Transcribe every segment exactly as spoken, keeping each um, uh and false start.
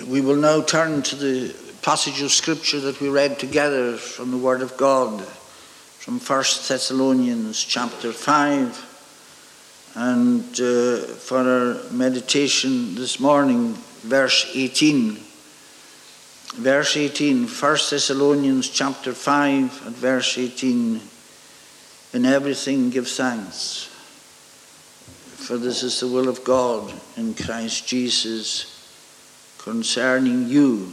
We will now turn to the passage of Scripture that we read together from the Word of God, from First Thessalonians chapter five. And uh, for our meditation this morning, verse eighteen. Verse eighteen, First Thessalonians chapter five and verse eighteen. In everything give thanks, for this is the will of God in Christ Jesus concerning you,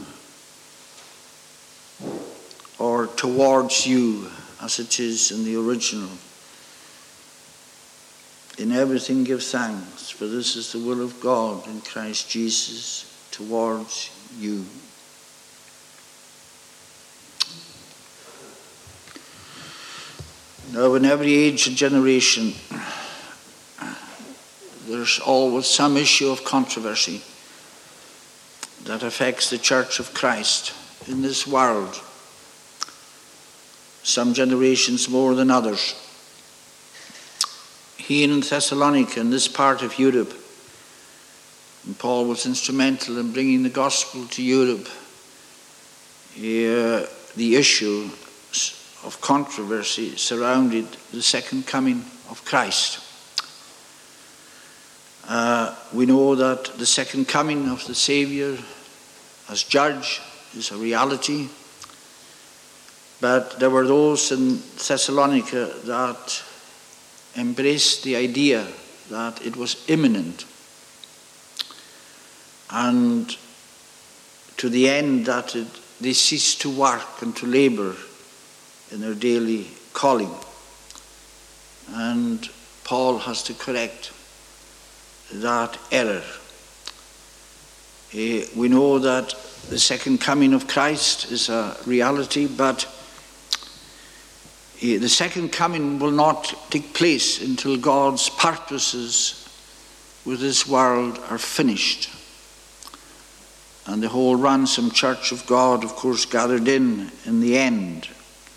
or towards you, as it is in the original. In everything give thanks, for this is the will of God in Christ Jesus towards you. Now, in every age and generation, there's always some issue of controversy that affects the Church of Christ in this world. Some generations more than others. Here in Thessalonica, in this part of Europe, and Paul was instrumental in bringing the gospel to Europe, uh, the issue of controversy surrounded the second coming of Christ. Uh, we know that the second coming of the Saviour as judge is a reality, but there were those in Thessalonica that embraced the idea that it was imminent, and to the end that it, they ceased to work and to labour in their daily calling. And Paul has to correct that error. Uh, we know that the second coming of Christ is a reality, but uh, the second coming will not take place until God's purposes with this world are finished. And the whole ransomed church of God, of course, gathered in in the end.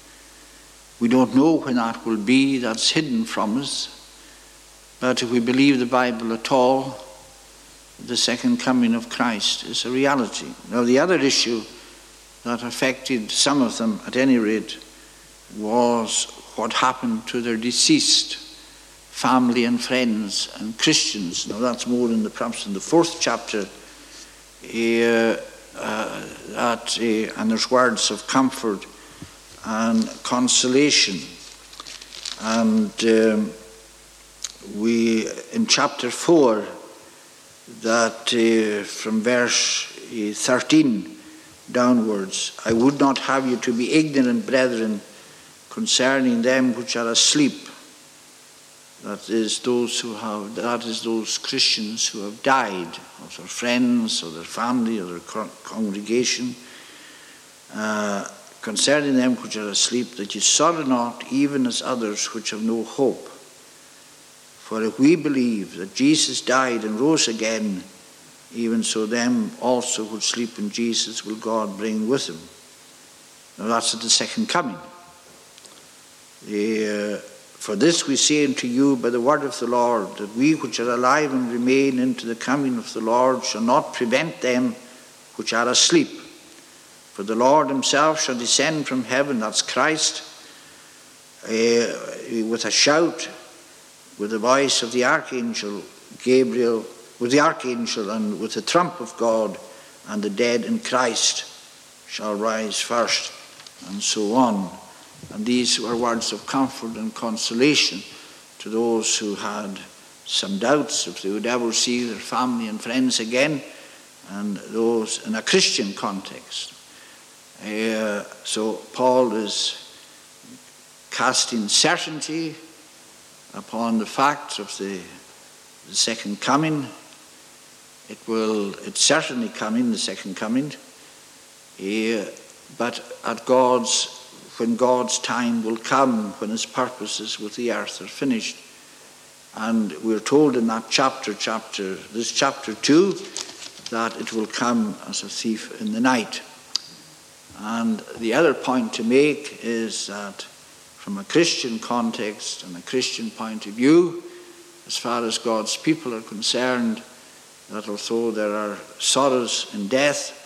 We don't know when that will be. That's hidden from us. But if we believe the Bible at all, the second coming of Christ is a reality. Now, the other issue that affected some of them, at any rate, was what happened to their deceased family and friends and Christians. Now, that's more in the perhaps in the fourth chapter. Uh, uh, that, uh, and there's words of comfort and consolation. And um, we, in chapter four, that uh, from verse uh, thirteen downwards, I would not have you to be ignorant, brethren, concerning them which are asleep. That is those who have, that is those Christians who have died, or their friends, or their family, or their con- congregation, uh, concerning them which are asleep, that ye sorrow not, even as others which have no hope. For if we believe that Jesus died and rose again, even so them also which sleep in Jesus will God bring with him. Now that's at the second coming. The, uh, for this we say unto you by the word of the Lord, that we which are alive and remain into the coming of the Lord shall not prevent them which are asleep. For the Lord himself shall descend from heaven, that's Christ, uh, with a shout, with the voice of the archangel Gabriel, with the archangel and with the trump of God, and the dead in Christ shall rise first, and so on. And these were words of comfort and consolation to those who had some doubts if they would ever see their family and friends again, and those in a Christian context. Uh, so Paul is casting certainty upon the fact of the, the second coming. It will, it's certainly coming, the second coming, uh, but at God's, when God's time will come, when his purposes with the earth are finished. And we're told in that chapter, chapter, this chapter two, that it will come as a thief in the night. And the other point to make is that from a Christian context and a Christian point of view, as far as God's people are concerned, that although there are sorrows in death,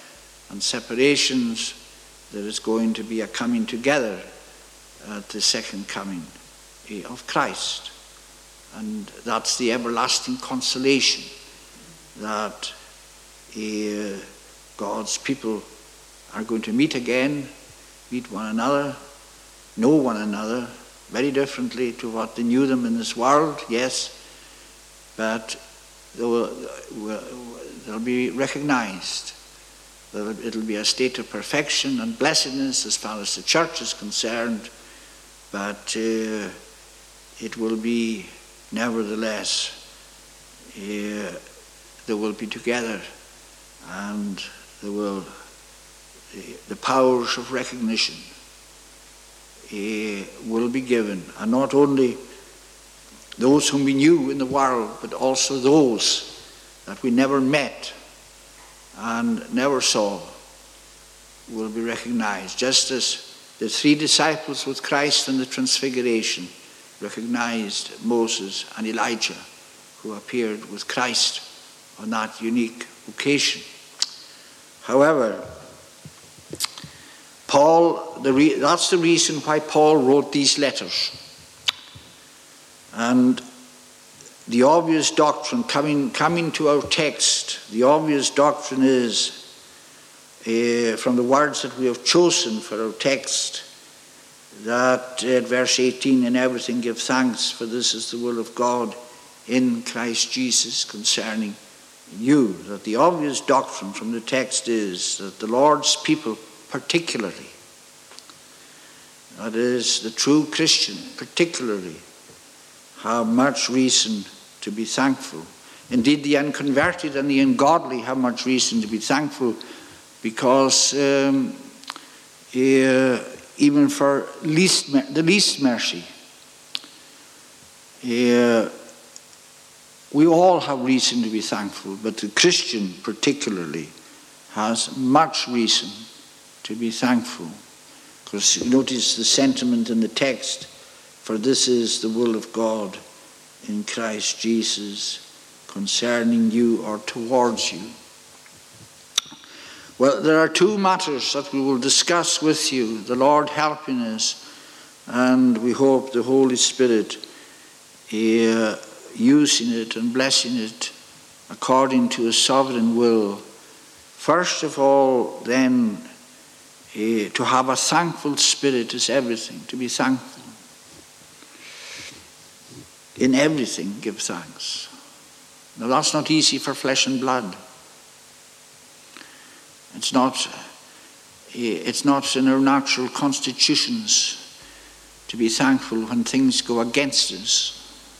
and separations, there is going to be a coming together at the second coming of Christ. And that's the everlasting consolation that uh, God's people are going to meet again, meet one another, know one another very differently to what they knew them in this world, yes, but they'll, they'll be recognized. It'll be a state of perfection and blessedness as far as the church is concerned, but uh, it will be nevertheless, uh, they will be together, and they will, uh, the powers of recognition uh, will be given, and not only those whom we knew in the world, but also those that we never met and never saw will be recognized, just as the three disciples with Christ in the Transfiguration recognized Moses and Elijah, who appeared with Christ on that unique occasion. However, Paul, the re- that's the reason why Paul wrote these letters. And the obvious doctrine coming, coming to our text, the obvious doctrine is, uh, from the words that we have chosen for our text, that at verse eighteen, in everything give thanks, for this is the will of God in Christ Jesus concerning you. That the obvious doctrine from the text is that the Lord's people particularly, that is, the true Christian particularly, have much reason to be thankful. Indeed, the unconverted and the ungodly have much reason to be thankful, because um, uh, even for least the least mercy, uh, we all have reason to be thankful, but the Christian particularly has much reason to be thankful. Because notice the sentiment in the text, for this is the will of God in Christ Jesus concerning you or towards you. Well, there are two matters that we will discuss with you, the Lord helping us, and we hope the Holy Spirit uh, using it and blessing it according to His sovereign will. First of all, then, uh, to have a thankful spirit is everything, to be thankful. In everything, give thanks. Now, that's not easy for flesh and blood. It's not, it's not in our natural constitutions to be thankful when things go against us.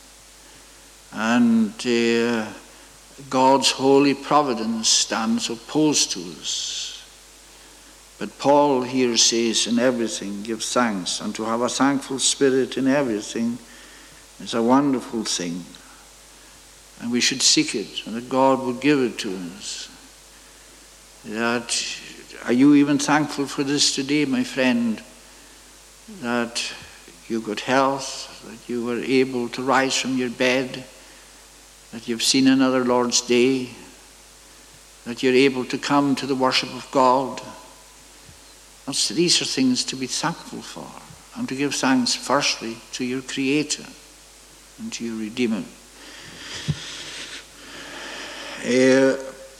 And uh, God's holy providence stands opposed to us. But Paul here says, in everything give thanks, and to have a thankful spirit in everything is a wonderful thing. And we should seek it, and that God would give it to us. That, are you even thankful for this today, my friend? That you got health, that you were able to rise from your bed, that you've seen another Lord's Day, that you're able to come to the worship of God. That's, these are things to be thankful for, and to give thanks firstly to your Creator and to your Redeemer. Uh,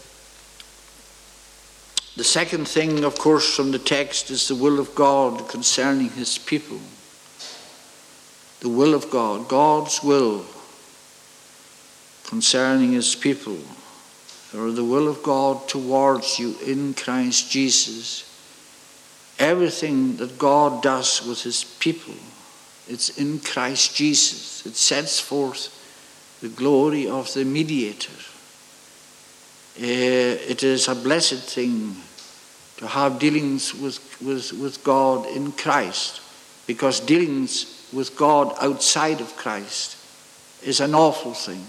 the second thing, of course, from the text is the will of God concerning His people. The will of God, God's will concerning His people, or the will of God towards you in Christ Jesus. Everything that God does with His people, it's in Christ Jesus. It sets forth the glory of the mediator. Uh, it is a blessed thing to have dealings with, with, with God in Christ, because dealings with God outside of Christ is an awful thing.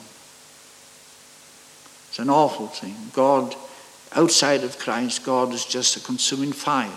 It's an awful thing. God, outside of Christ, God is just a consuming fire.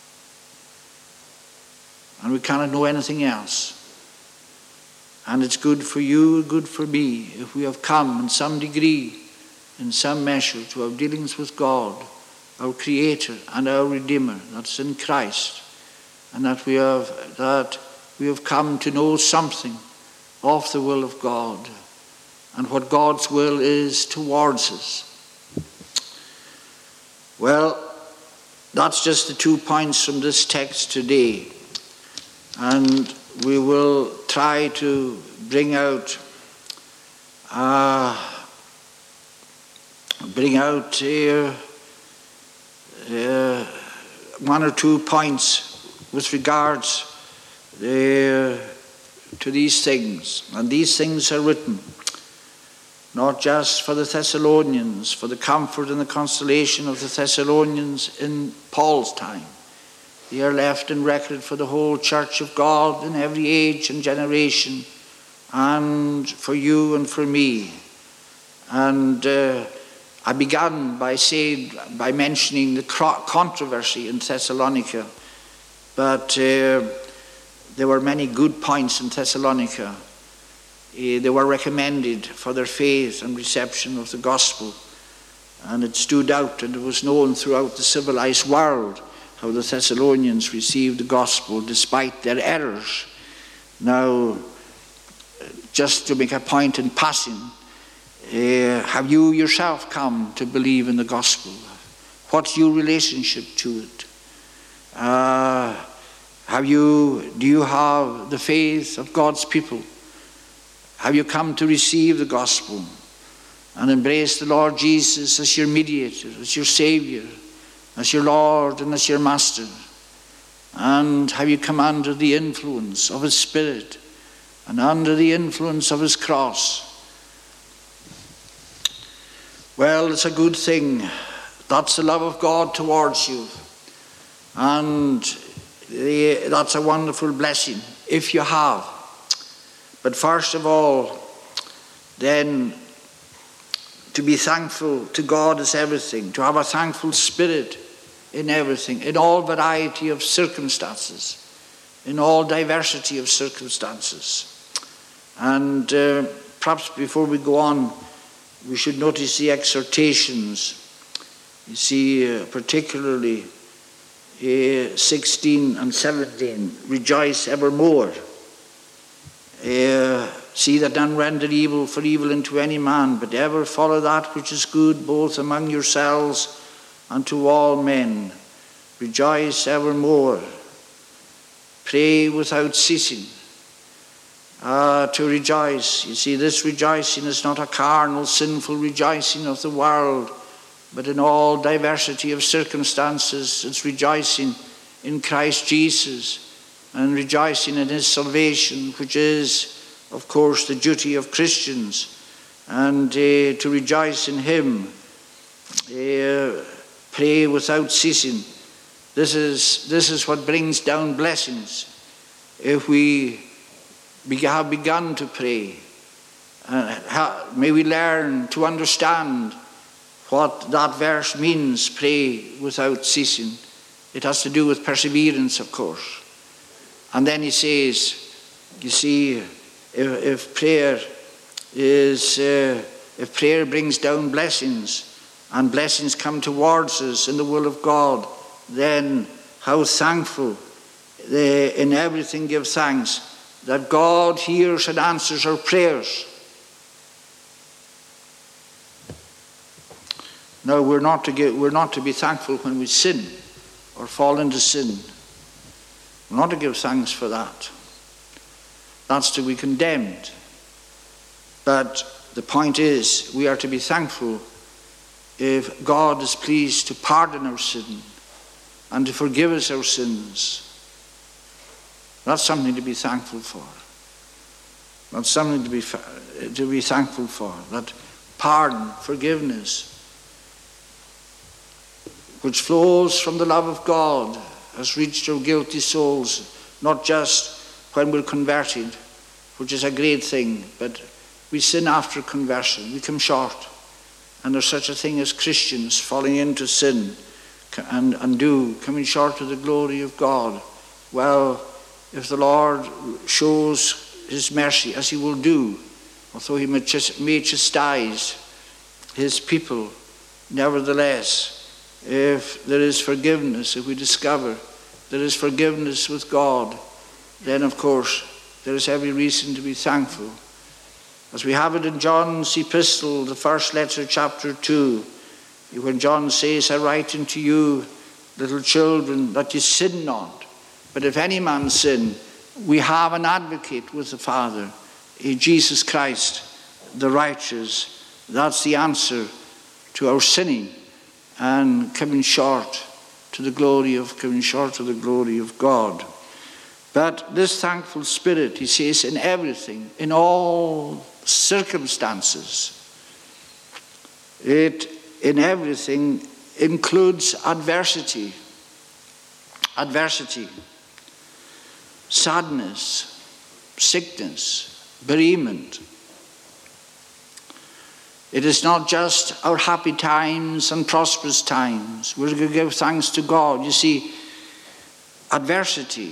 And we cannot know anything else. And it's good for you, good for me, if we have come in some degree, in some measure, to have dealings with God our Creator and our Redeemer, that's in Christ, and that we have that we have come to know something of the will of God and what God's will is towards us. Well, that's just the two points from this text today, and we will try to bring out uh, bring out here uh, one or two points with regards uh, to these things. And these things are written not just for the Thessalonians, for the comfort and the consolation of the Thessalonians in Paul's time. They are left in record for the whole church of God in every age and generation, and for you and for me. And uh, I began by saying, by mentioning the controversy in Thessalonica, but uh, there were many good points in Thessalonica. Uh, they were recommended for their faith and reception of the gospel, and it stood out, and it was known throughout the civilized world how the Thessalonians received the gospel despite their errors. Now, just to make a point in passing, uh, have you yourself come to believe in the gospel? What's your relationship to it? Uh, have you, do you have the faith of God's people? Have you come to receive the gospel and embrace the Lord Jesus as your mediator, as your Savior, as your Lord and as your Master? And have you come under the influence of His Spirit and under the influence of His cross? Well, it's a good thing. That's the love of God towards you. And that's a wonderful blessing if you have. But first of all, then, to be thankful to God is everything. To have a thankful spirit in everything, in all variety of circumstances, in all diversity of circumstances. And uh, perhaps before we go on, we should notice the exhortations. You see, uh, particularly uh, sixteen and seventeen, rejoice evermore. Uh, see that none render evil for evil unto any man, but ever follow that which is good, both among yourselves and to all men. Rejoice evermore. Pray without ceasing. Uh, to rejoice. You see, this rejoicing is not a carnal, sinful rejoicing of the world, but in all diversity of circumstances, it's rejoicing in Christ Jesus and rejoicing in His salvation, which is, of course, the duty of Christians, and uh, to rejoice in Him. Uh, pray without ceasing. This is, this is what brings down blessings. If we have begun to pray, uh, may we learn to understand what that verse means, pray without ceasing. It has to do with perseverance, of course. And then he says, you see, if, if prayer is, uh, if prayer brings down blessings, and blessings come towards us in the will of God, then how thankful, they in everything give thanks, that God hears and answers our prayers. No, we're not to get, we're not to be thankful when we sin or fall into sin. We're not to give thanks for that. That's to be condemned. But the point is, we are to be thankful if God is pleased to pardon our sin and to forgive us our sins. That's something to be thankful for. That's something to be to be thankful for. That pardon, forgiveness, which flows from the love of God, has reached our guilty souls, not just when we're converted, which is a great thing, but we sin after conversion. We come short. And there's such a thing as Christians falling into sin and, and do, coming short of the glory of God. Well, if the Lord shows His mercy, as He will do, although He may chastise His people, nevertheless, if there is forgiveness, if we discover there is forgiveness with God, then of course there is every reason to be thankful. As we have it in John's epistle, the first letter, chapter two, when John says, I write unto you, little children, that you sin not. But if any man sin, we have an advocate with the Father, Jesus Christ, the righteous. That's the answer to our sinning and coming short to the glory of coming short to the glory of God. But this thankful spirit, he says, in everything, in all circumstances, it in everything includes adversity, adversity, sadness, sickness, bereavement. It is not just our happy times and prosperous times. We're going to give thanks to God. You see, adversity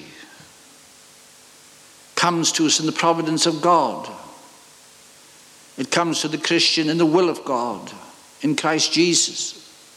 comes to us in the providence of God. It comes to the Christian in the will of God, in Christ Jesus.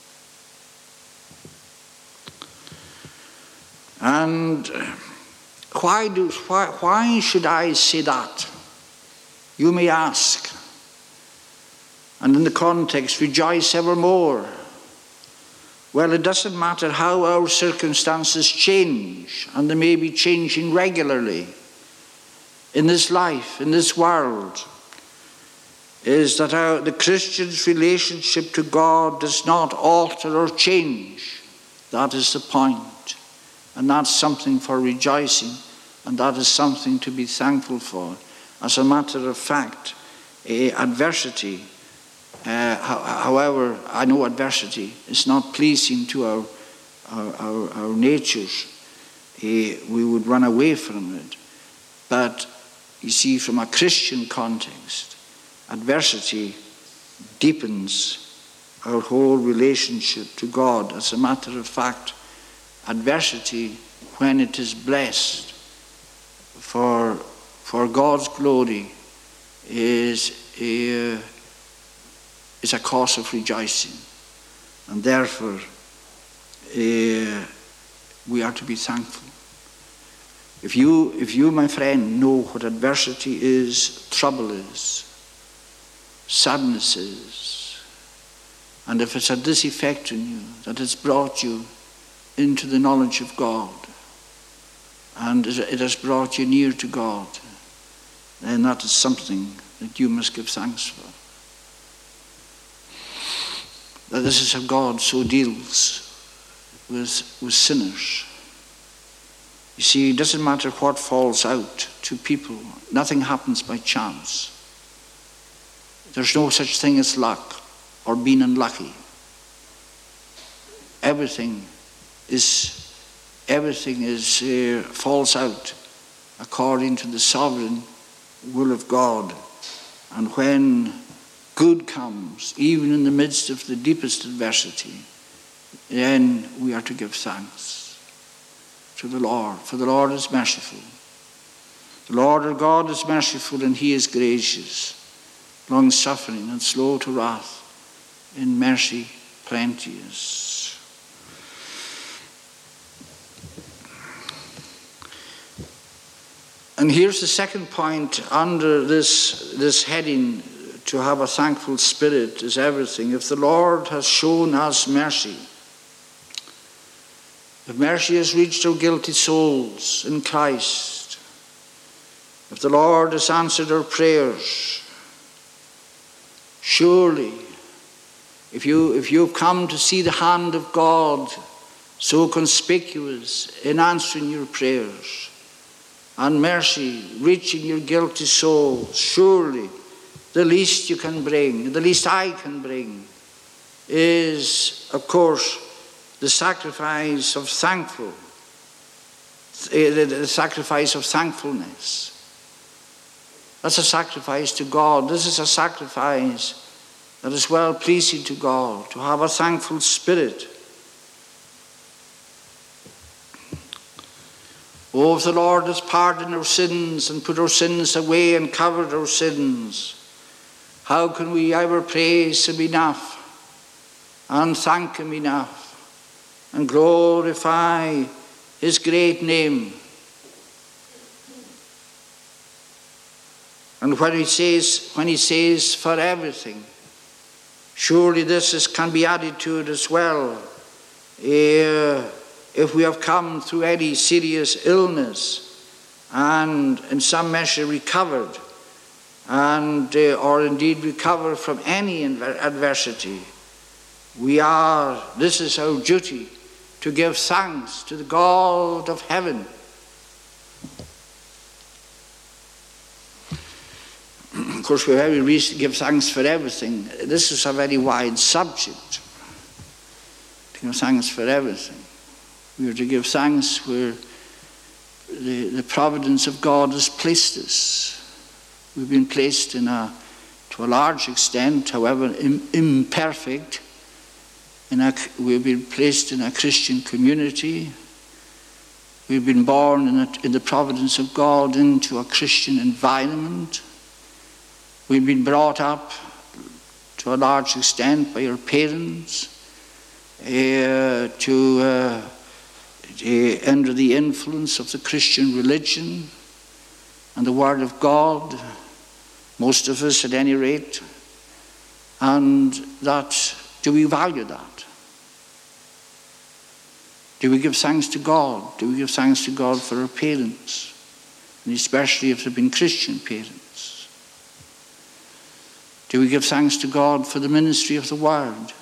And why do why, why should I say that? You may ask. And in the context, rejoice evermore. Well, it doesn't matter how our circumstances change, and they may be changing regularly in this life, in this world, is that our, the Christian's relationship to God does not alter or change. That is the point. And that's something for rejoicing, and that is something to be thankful for. As a matter of fact, eh, adversity, uh, however, I know adversity is not pleasing to our, our, our, our natures. Eh, we would run away from it. But you see, from a Christian context, adversity deepens our whole relationship to God. As a matter of fact, adversity, when it is blessed for, for God's glory, is a, is a cause of rejoicing. And therefore, uh, we are to be thankful. If you, if you, my friend, know what adversity is, trouble is, sadness is, and if it's had this effect on you, that it's brought you into the knowledge of God, and it has brought you near to God, then that is something that you must give thanks for. That this is how God so deals with, with sinners. You see, it doesn't matter what falls out to people. Nothing happens by chance. There's no such thing as luck or being unlucky. Everything is, everything is uh, falls out according to the sovereign will of God. And when good comes, even in the midst of the deepest adversity, then we are to give thanks to the Lord, for the Lord is merciful. The Lord our God is merciful, and he is gracious, long-suffering and slow to wrath, in mercy plenteous. And here's the second point under this, this heading, to have a thankful spirit is everything. If the Lord has shown us mercy, if mercy has reached our guilty souls in Christ, if the Lord has answered our prayers, surely, if you if you've come to see the hand of God so conspicuous in answering your prayers, and mercy reaching your guilty soul, surely the least you can bring, the least I can bring, is, of course, the sacrifice of thankful, the sacrifice of thankfulness. That's a sacrifice to God. This is a sacrifice that is well pleasing to God, to have a thankful spirit. Oh, if the Lord has pardoned our sins and put our sins away and covered our sins, how can we ever praise him enough and thank him enough and glorify his great name. And when he says, when he says for everything, surely this is, can be added to it as well. Uh, if we have come through any serious illness and in some measure recovered, and uh, or indeed recover from any adversity, we are, this is our duty, to give thanks to the God of heaven. Of course, we have every reason to give thanks for everything. This is a very wide subject, to give thanks for everything. We are to give thanks where the, the providence of God has placed us. We've been placed in a, to a large extent, however im, imperfect, in a, we've been placed in a Christian community. We've been born in, a, in the providence of God into a Christian environment. We've been brought up to a large extent by our parents uh, to uh, uh, under the influence of the Christian religion and the Word of God, most of us at any rate. And that, do we value that? Do we give thanks to God? Do we give thanks to God for our parents? And especially if they've been Christian parents. Do we give thanks to God for the ministry of the Word?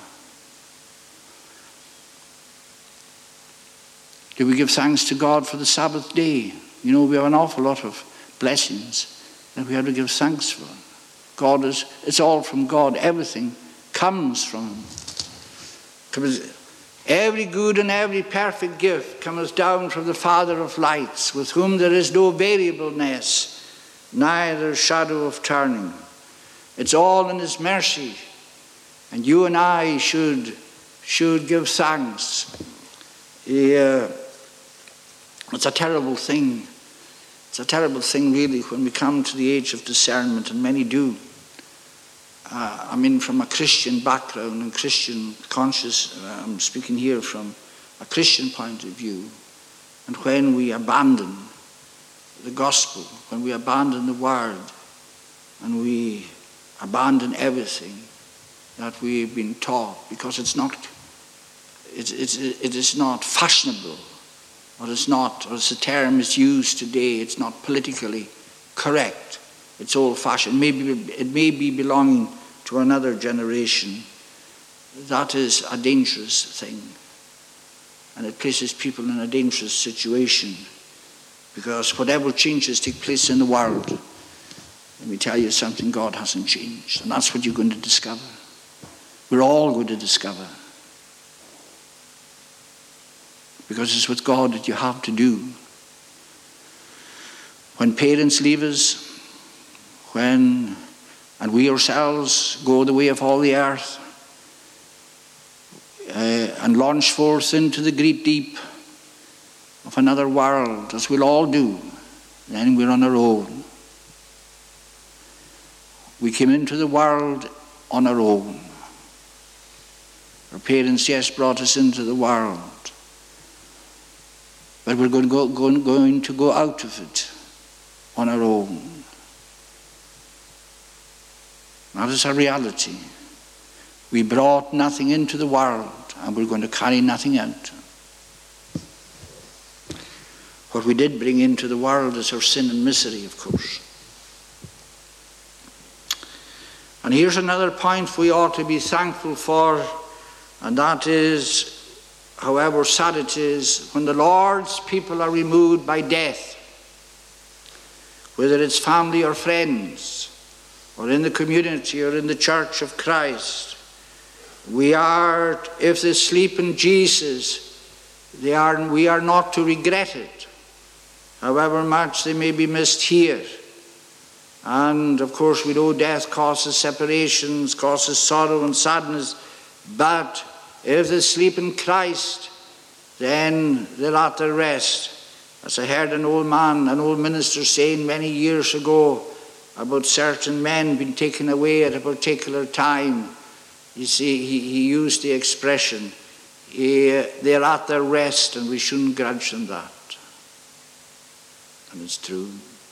Do we give thanks to God for the Sabbath day? You know, we have an awful lot of blessings that we have to give thanks for. God is, it's all from God. Everything comes from him. Every good and every perfect gift cometh down from the Father of lights, with whom there is no variableness, neither shadow of turning. It's all in his mercy, and you and I should should give thanks. Yeah, it's a terrible thing. It's a terrible thing, really, when we come to the age of discernment, and many do. Uh, I mean, from a Christian background and Christian conscious, uh, I'm speaking here from a Christian point of view, and when we abandon the gospel, when we abandon the Word, and we abandon everything that we've been taught, because it's not, it's, it's, it is not fashionable, or it's not, or as the term is used today, it's not politically correct. It's old-fashioned. Maybe it may be belonging to another generation. That is a dangerous thing, and it places people in a dangerous situation, because whatever changes take place in the world, let me tell you something, God hasn't changed. And that's what you're going to discover. We're all going to discover. Because it's with God that you have to do. When parents leave us, when, and we ourselves go the way of all the earth, uh, and launch forth into the great deep of another world, as we'll all do, then we're on our own. We came into the world on our own. Our parents, yes, brought us into the world. But we're going to go, going, going to go out of it on our own. That is a reality. We brought nothing into the world, and we're going to carry nothing out. What we did bring into the world is our sin and misery, of course. And here's another point we ought to be thankful for, and that is, however sad it is, when the Lord's people are removed by death, whether it's family or friends, or in the community or in the church of Christ, we are, if they sleep in Jesus, they are, we are not to regret it, however much they may be missed here. And of course we know death causes separations, causes sorrow and sadness, but if they sleep in Christ, then they're at their rest. As I heard an old man, an old minister saying many years ago about certain men being taken away at a particular time, you see, he, he used the expression, eh, they're at their rest, and we shouldn't grudge them that. And it's true.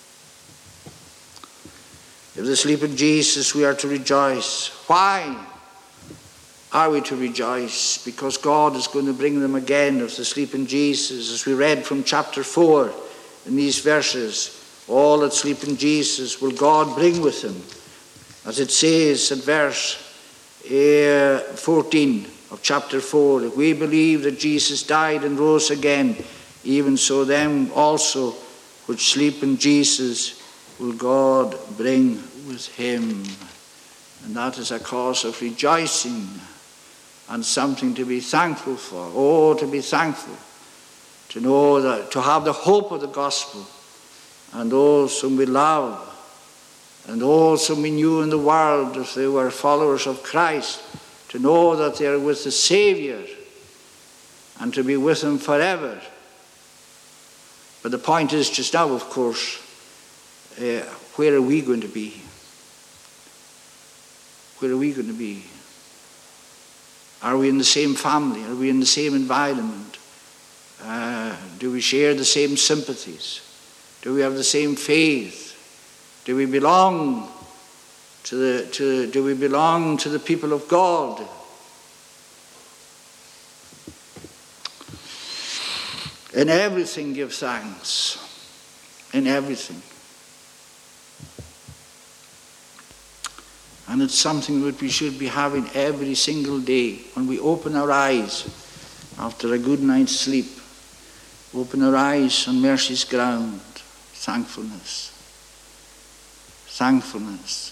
If they sleep in Jesus, we are to rejoice. Why are we to rejoice? Because God is going to bring them again if they sleep in Jesus. As we read from chapter four in these verses, all that sleep in Jesus will God bring with him. As it says in verse uh, fourteen of chapter four, if we believe that Jesus died and rose again, even so them also which sleep in Jesus will God bring with him. And that is a cause of rejoicing and something to be thankful for. Oh, to be thankful, to know that, to have the hope of the gospel, and those whom we love, and those whom we knew in the world, if they were followers of Christ, to know that they are with the Savior and to be with him forever. But the point is just now, of course, uh, where are we going to be? Where are we going to be? Are we in the same family? Are we in the same environment? Uh, do we share the same sympathies? Do we have the same faith? Do we belong to the to do we belong to the people of God? In everything give thanks. In everything. And it's something that we should be having every single day when we open our eyes after a good night's sleep. Open our eyes on mercy's ground. Thankfulness. Thankfulness.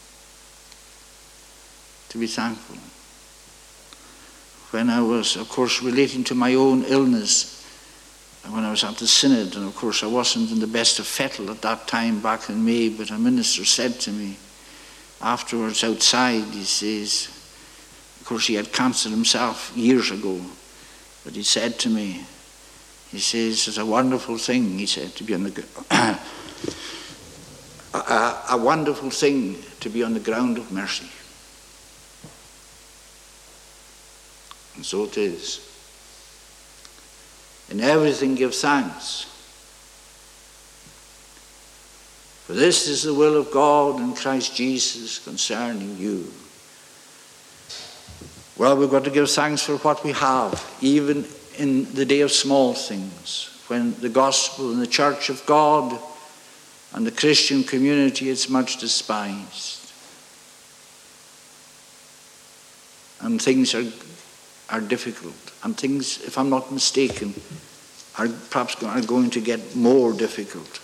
To be thankful. When I was, of course, relating to my own illness, when I was at the synod, and of course I wasn't in the best of fettle at that time back in May, but a minister said to me afterwards outside, he says, of course he had cancer himself years ago, but he said to me, he says, it's a wonderful thing, he said, to be on the a, a, a wonderful thing to be on the ground of mercy. And so it is. In everything give thanks. For this is the will of God in Christ Jesus concerning you. Well, we've got to give thanks for what we have, even in the day of small things, when the gospel and the church of God and the Christian community is much despised. And things are, are difficult. And things, if I'm not mistaken, are perhaps are going to get more difficult.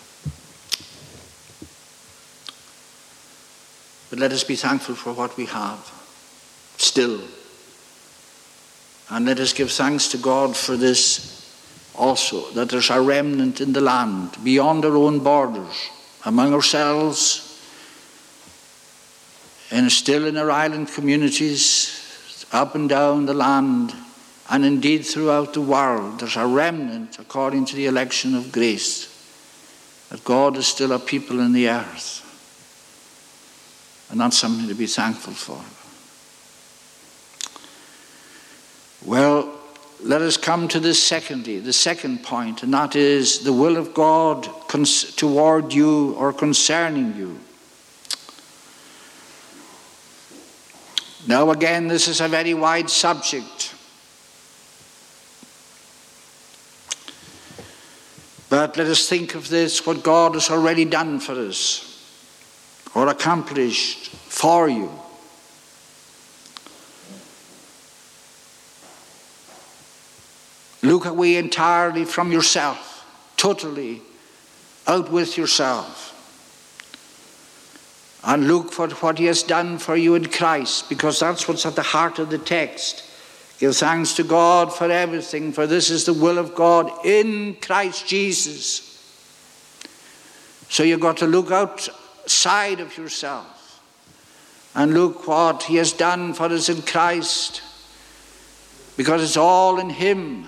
But let us be thankful for what we have, still. And let us give thanks to God for this also, that there's a remnant in the land, beyond our own borders, among ourselves, and still in our island communities, up and down the land, and indeed throughout the world. There's a remnant, according to the election of grace, that God is still a people in the earth. And that's something to be thankful for. Well, let us come to this secondly, the second point, and that is the will of God cons- toward you or concerning you. Now again, this is a very wide subject. But let us think of this, what God has already done for us, or accomplished for you. Look away entirely from yourself, totally out with yourself. And look for what he has done for you in Christ, because that's what's at the heart of the text. Give thanks to God for everything, for this is the will of God in Christ Jesus. So you've got to look outside of yourself and look what he has done for us in Christ, because it's all in him.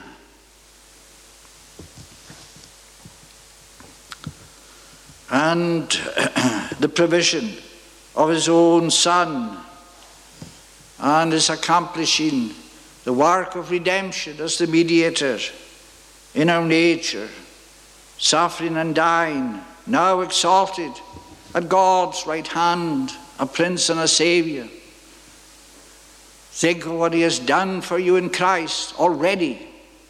And the provision of his own Son, and his accomplishing the work of redemption as the mediator in our nature, suffering and dying, now exalted at God's right hand, a Prince and a Saviour. Think of what he has done for you in Christ already.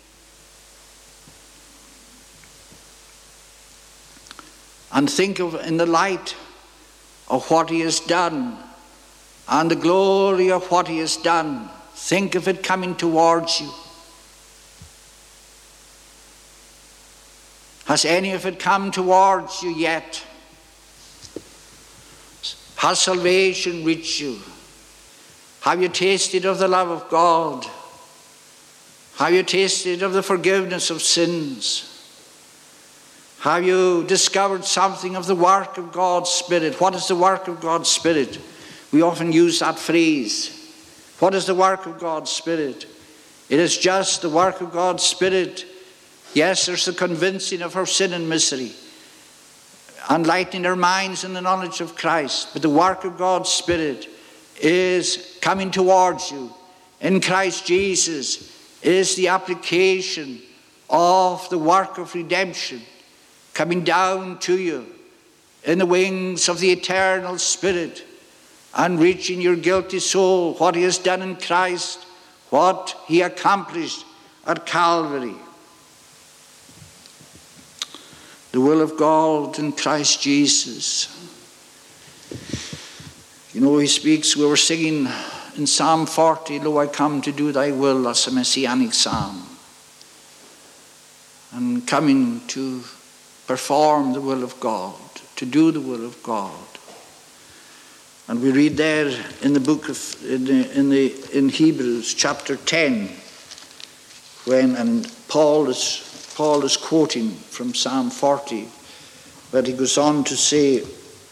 And think of in the light of what he has done and the glory of what he has done. Think of it coming towards you. Has any of it come towards you yet? Has salvation reached you? Have you tasted of the love of God? Have you tasted of the forgiveness of sins? Have you discovered something of the work of God's Spirit? What is the work of God's Spirit? We often use that phrase. What is the work of God's Spirit? It is just the work of God's Spirit. Yes, there's the convincing of our sin and misery, enlightening our minds in the knowledge of Christ. But the work of God's Spirit is coming towards you in Christ Jesus, is the application of the work of redemption coming down to you in the wings of the eternal Spirit and reaching your guilty soul, what he has done in Christ, what he accomplished at Calvary. The will of God in Christ Jesus. You know, he speaks, we were singing in Psalm forty, "Lo, I come to do thy will," as a messianic psalm. And coming to perform the will of God, to do the will of God. And we read there in the book of, in, the, in, the, in Hebrews chapter ten, when, and Paul is, Paul is quoting from Psalm forty, but he goes on to say,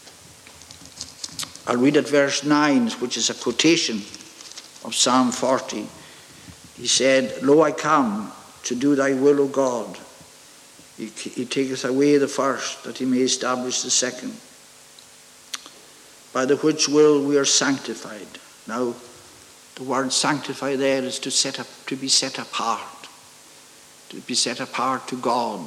I'll read at verse nine, which is a quotation of Psalm forty. He said, "Lo, I come to do thy will, O God. He, he taketh away the first, that he may establish the second. By the which will we are sanctified." Now, the word sanctify there is to set up, to be set apart, to be set apart to God.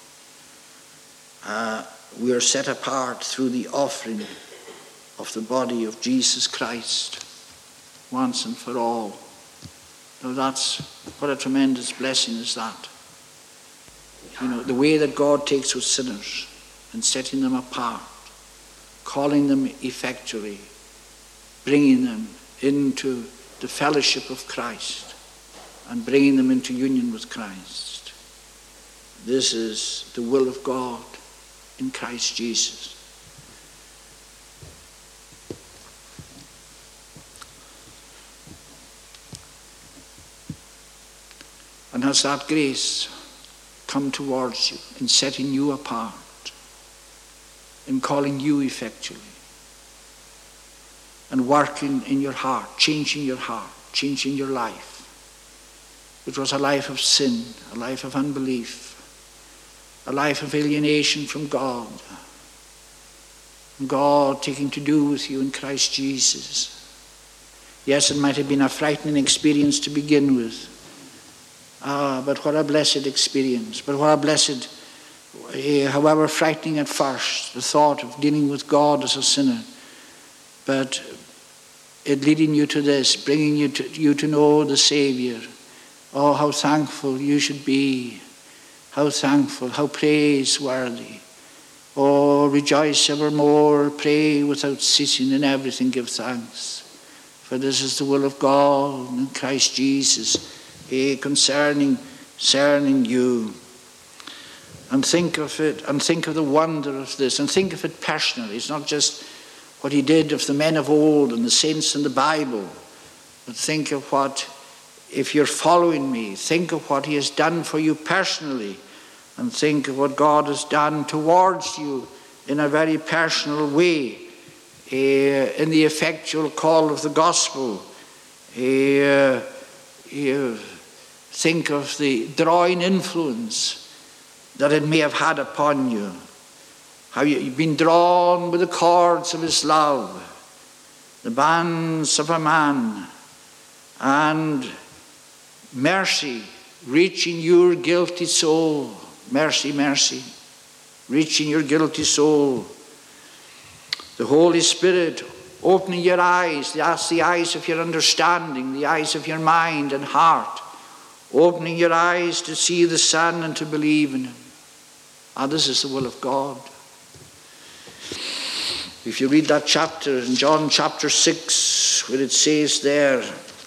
Uh, we are set apart through the offering of the body of Jesus Christ, once and for all. Now, that's what a tremendous blessing is that. You know, the way that God takes with sinners and setting them apart, calling them effectually, bringing them into the fellowship of Christ and bringing them into union with Christ. This is the will of God in Christ Jesus. And has that grace come towards you in setting you apart, in calling you effectually, and working in your heart, changing your heart, changing your life, which was a life of sin, a life of unbelief, a life of alienation from God, and God taking to do with you in Christ Jesus. Yes, it might have been a frightening experience to begin with. Ah, but what a blessed experience. But what a blessed, however frightening at first, the thought of dealing with God as a sinner. But it leading you to this, bringing you to, you to know the Savior. Oh, how thankful you should be. How thankful, how praiseworthy. Oh, rejoice evermore, pray without ceasing, in everything give thanks. For this is the will of God in Christ Jesus, eh, concerning, concerning you. And think of it, and think of the wonder of this, and think of it personally. It's not just what he did of the men of old and the saints in the Bible, but think of what, if you're following me, think of what he has done for you personally, and think of what God has done towards you in a very personal way, uh, in the effectual call of the gospel. Uh, uh, think of the drawing influence that it may have had upon you. How you've been drawn with the cords of his love, the bands of a man, and Mercy, reaching your guilty soul. Mercy, mercy, reaching your guilty soul. The Holy Spirit opening your eyes, that's the eyes of your understanding, the eyes of your mind and heart. Opening your eyes to see the Son and to believe in him. Ah, this is the will of God. If you read that chapter in John chapter six, where it says there,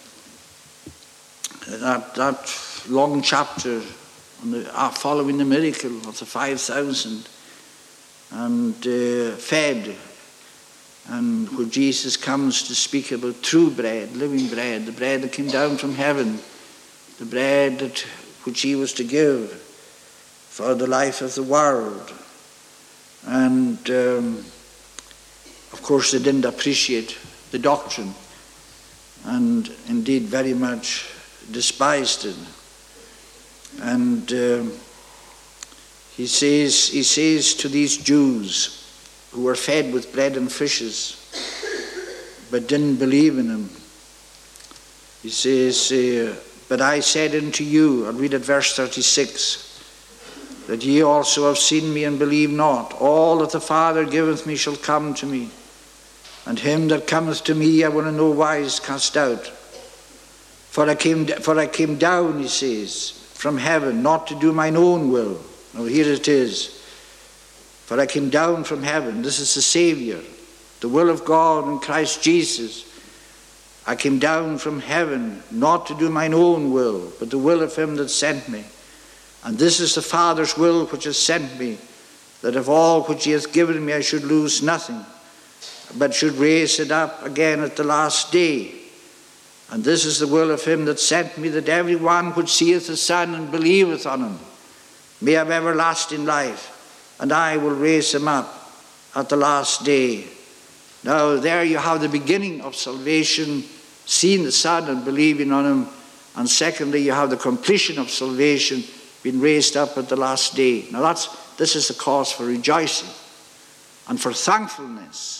that, that long chapter on the, uh, following the miracle of the five thousand and uh, fed, and where Jesus comes to speak about true bread, living bread, the bread that came down from heaven, the bread that, which he was to give for the life of the world. And um, of course they didn't appreciate the doctrine, and indeed very much despised it. And um, he says, he says to these Jews who were fed with bread and fishes but didn't believe in him, he says, uh, but I said unto you, I'll read at verse thirty-six, that ye also have seen me and believe not. All that the Father giveth me shall come to me, and him that cometh to me I will in no wise cast out. For I came, for I came down, he says, from heaven, not to do mine own will. Now here it is. For I came down from heaven. This is the Savior, the will of God in Christ Jesus. I came down from heaven, not to do mine own will, but the will of him that sent me. And this is the Father's will which has sent me, that of all which he hath given me I should lose nothing, but should raise it up again at the last day. And this is the will of him that sent me, that every one which seeth the Son and believeth on him may have everlasting life, and I will raise him up at the last day. Now there you have the beginning of salvation, seeing the Son and believing on him. And secondly, you have the completion of salvation, being raised up at the last day. Now that's, this is the cause for rejoicing and for thankfulness.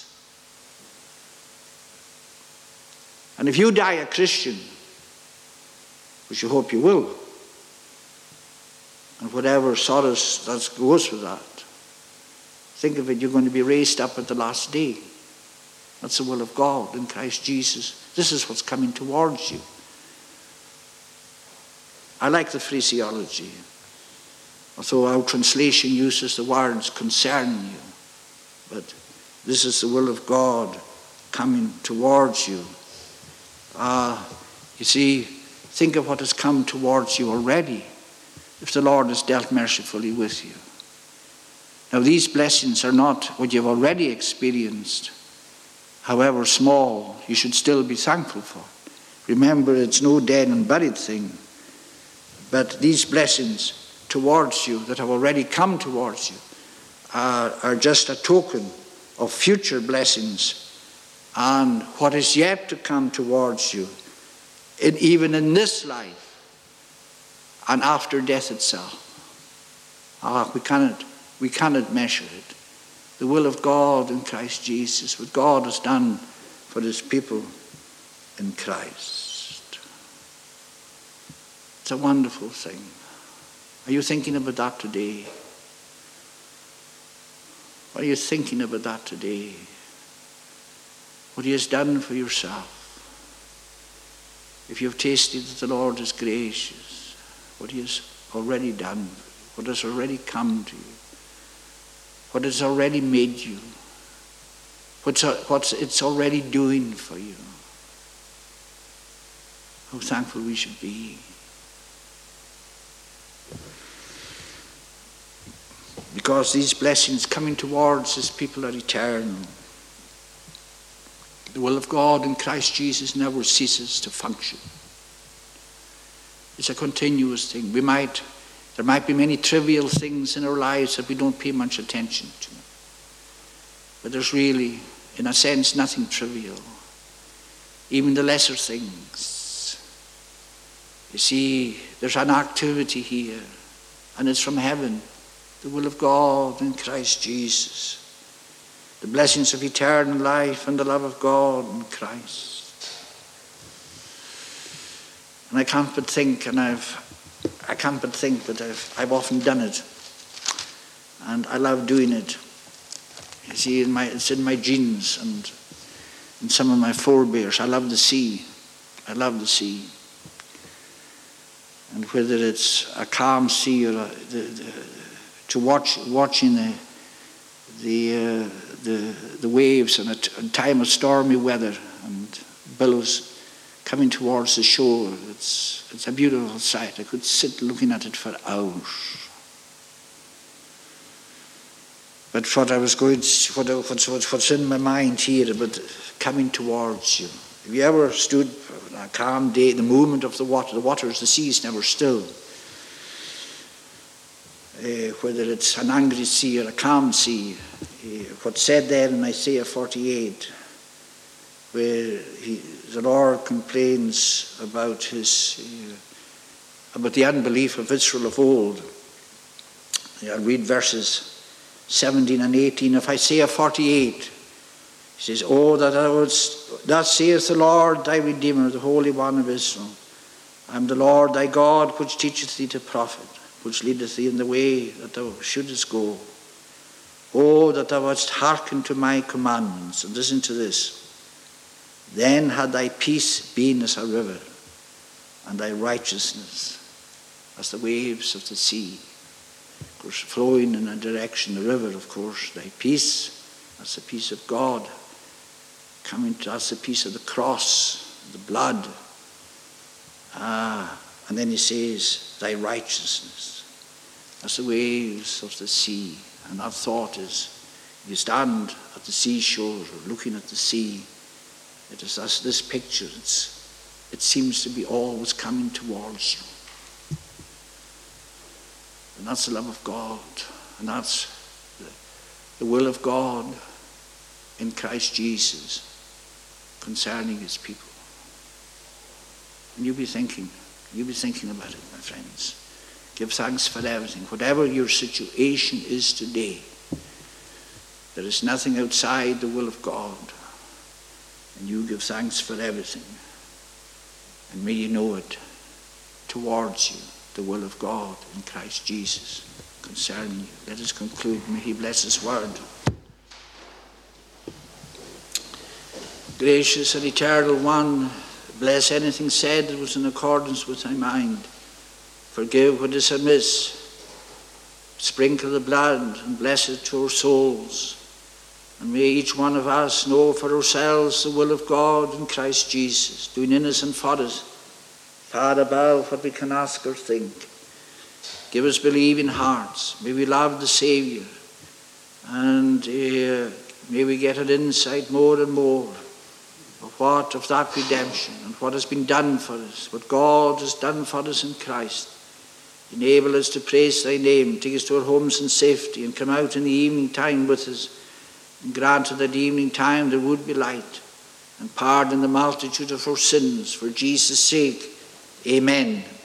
And if you die a Christian, which you hope you will, and whatever solace that goes with that, think of it, you're going to be raised up at the last day. That's the will of God in Christ Jesus. This is what's coming towards you. I like the phraseology, although our translation uses the words concerning you. But this is the will of God coming towards you. Uh, you see, think of what has come towards you already, if the Lord has dealt mercifully with you. Now these blessings are not what you've already experienced. However small, you should still be thankful for. Remember, it's no dead and buried thing. But these blessings towards you that have already come towards you are, are just a token of future blessings and what is yet to come towards you, in, even in this life and after death itself. Ah, we cannot, we cannot measure it. The will of God in Christ Jesus, what God has done for his people in Christ. It's a wonderful thing. Are you thinking about that today? Are you thinking about that today? What he has done for yourself. If you've tasted that the Lord is gracious, what he has already done, what has already come to you, what has already made you, what's, what's it's already doing for you. How thankful we should be. Because these blessings coming towards his people are eternal. The will of God in Christ Jesus never ceases to function. It's a continuous thing. We might, there might be many trivial things in our lives that we don't pay much attention to. But there's really, in a sense, nothing trivial. Even the lesser things. You see, there's an activity here, and it's from heaven. The will of God in Christ Jesus. The blessings of eternal life and the love of God in Christ. And I can't but think, and I've, I can't but think that I've, I've often done it. And I love doing it. You see, in my, it's in my genes and in some of my forebears. I love the sea. I love the sea. And whether it's a calm sea or a, the, the, to watch watching the the uh, the, the waves in a, t- a time of stormy weather and billows coming towards the shore, it's it's a beautiful sight. I could sit looking at it for hours. But what I was going, to, what, what's, what's in my mind here about coming towards you. Have you ever stood on a calm day, the movement of the water, the waters, the sea is never still. Uh, whether it's an angry sea or a calm sea. Uh, what's said there in Isaiah forty-eight, where he, the Lord complains about his, uh, about the unbelief of Israel of old. I'll read verses seventeen and eighteen of Isaiah forty-eight. He says, "Oh, that thou wouldst, thus saith the Lord thy Redeemer, the Holy One of Israel. I am the Lord thy God, which teacheth thee to profit, which leadeth thee in the way that thou shouldest go. Oh, that thou wouldst hearken to my commandments." And listen to this. "Then had thy peace been as a river, and thy righteousness as the waves of the sea." Of course, flowing in a direction, the river, of course, thy peace, that's the peace of God. Coming to us, the peace of the cross, the blood. Ah, and then he says, thy righteousness, that's the waves of the sea. And that thought is, you stand at the seashore or looking at the sea, it is as this picture, it's, it seems to be always coming towards you. And that's the love of God. And that's the, the will of God in Christ Jesus concerning his people. And you'll be thinking, you'll be thinking about it, my friends. Give thanks for everything. Whatever your situation is today, there is nothing outside the will of God. And you give thanks for everything. And may you know it towards you. The will of God in Christ Jesus concerning you. Let us conclude. May he bless his word. Gracious and eternal one, bless anything said that was in accordance with thy mind. Forgive what is amiss. Sprinkle the blood and bless it to our souls. And may each one of us know for ourselves the will of God in Christ Jesus, doing in us and for us far above what we can ask or think. Give us believing hearts. May we love the Saviour. And uh, may we get an insight more and more of what of that redemption and what has been done for us, what God has done for us in Christ. Enable us to praise thy name, take us to our homes in safety, and come out in the evening time with us. And grant that at evening time there would be light, and pardon the multitude of our sins for Jesus' sake. Amen.